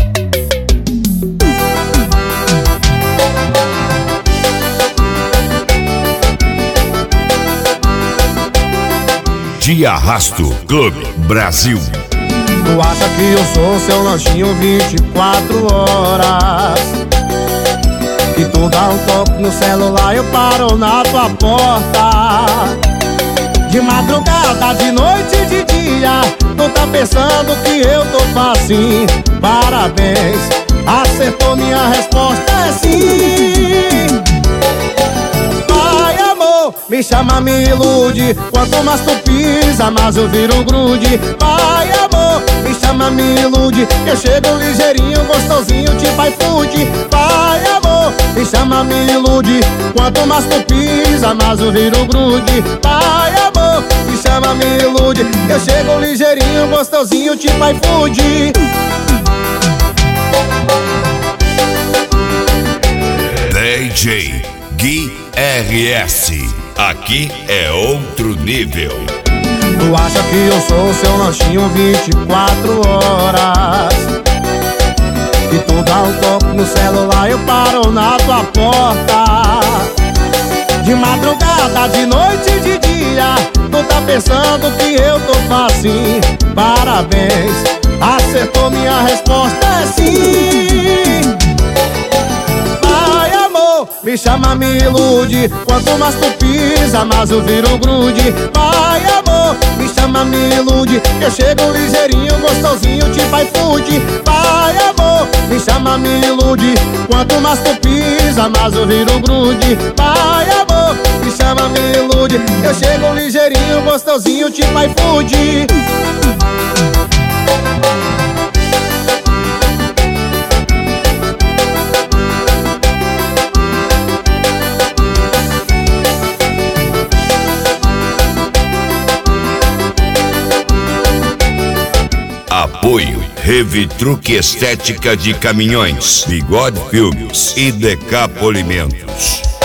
De Arrasto Clube Brasil. Tu acha que eu sou seu lanchinho 24 horas? E tu dá um toque no celular, eu paro na tua porta. De madrugada, de noite e de dia, tu tá pensando que eu tô facinho. Parabéns, acertou, minha resposta é sim. Vai, amor, me chama, me ilude. Quanto mais tu pisa, mais eu viro grude. Vai, amor, me chama, me ilude. Eu chego ligeirinho, gostosinho, tipo iFood. Vai, amor, me chama, me ilude. Quanto mais tu pisa, mais eu viro grude. Vai, amor, me chama, me ilude. Eu chego ligeirinho, gostosinho, tipo iFood. DJ Gui RS, aqui é outro nível. Tu acha que eu sou seu lanchinho 24 horas? E tu dá um toque no celular, eu paro na tua porta. De madrugada, de noite e de dia, tu tá pensando que eu tô facinho. Parabéns, acertou, minha resposta é sim. Vai, amor, me chama, me ilude. Quanto mais tu pisa, mais eu viro grude. Vai, amor, me chama, me ilude. Eu chego ligeirinho, gostosinho, tipo iFood. Vai, amor, me chama, me ilude. Quanto mais tu pisa, mais eu viro grude. Vai, amor, me chama, me ilude. Eu chego ligeirinho, gostosinho, tipo iFood. Apoio Revitruque Estética de Caminhões, Bigode Filmes e DK Polimentos.